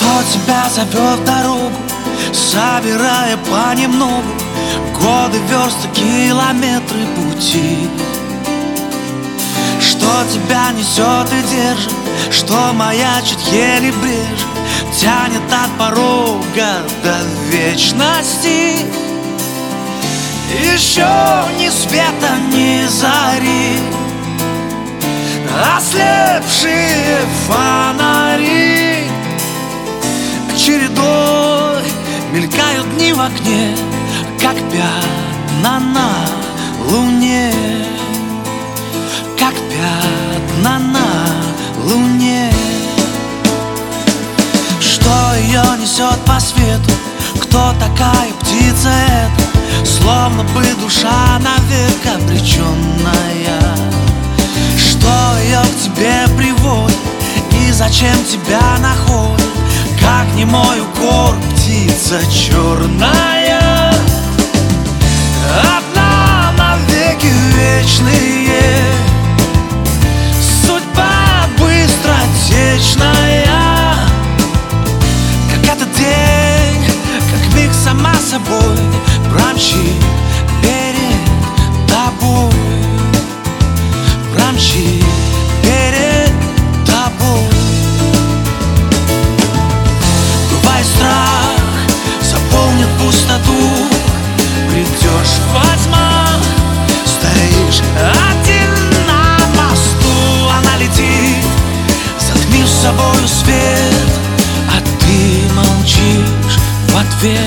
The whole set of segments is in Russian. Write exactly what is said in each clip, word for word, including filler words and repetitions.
тебя зовет в дорогу, собирая понемногу годы, версты, километры пути. Что тебя несет и держит, что маячит еле брежет, тянет от порога до вечности. Еще ни света, ни зари, ослепшие фонари чередой мелькают дни в окне, как пятна на луне, как пятна на луне. Что ее несет по свету, кто такая птица эта, словно бы душа навек обреченная. Что ее к тебе приводит и зачем тебя находит, как немой укор, птица черная. Одна навеки вечные, судьба быстротечная, как этот день, как миг сама собой промчит перед тобой, промчит перед тобой. Бывает, страх заполнит пустоту, придешь во тьмах, стоишь один на мосту. Она летит, затмив собою свет, а ты молчишь в ответ.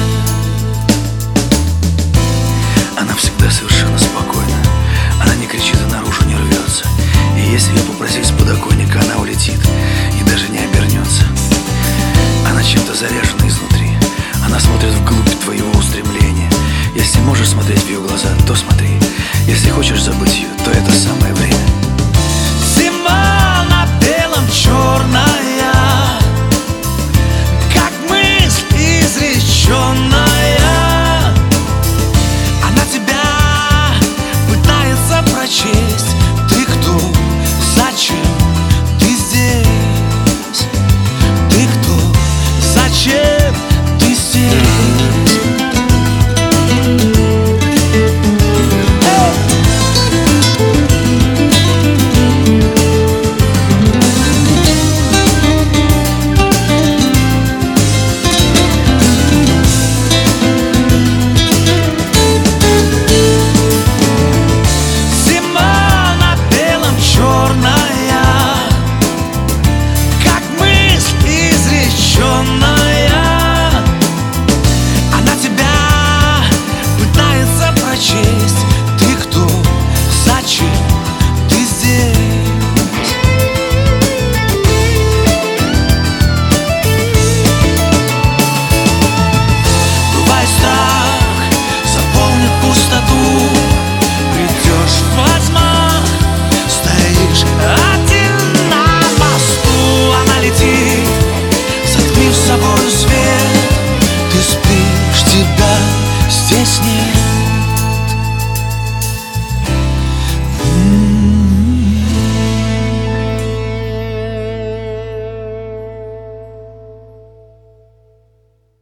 Она всегда совершенно спокойна, она не кричит и наружу не рвется. И если ее попросить с подоконника, она улетит и даже не обернется. Она чем-то заряжена изнутри, она смотрит вглубь твоего устремления. Если можешь смотреть в ее глаза, то смотри. Если хочешь забыть ее, то это самое время. Зима на белом черная, как мысль изреченная. Она тебя пытается прочесть. Ты кто? Зачем ты здесь? Ты кто? Зачем ты здесь? Свет, ты спишь, тебя здесь нет.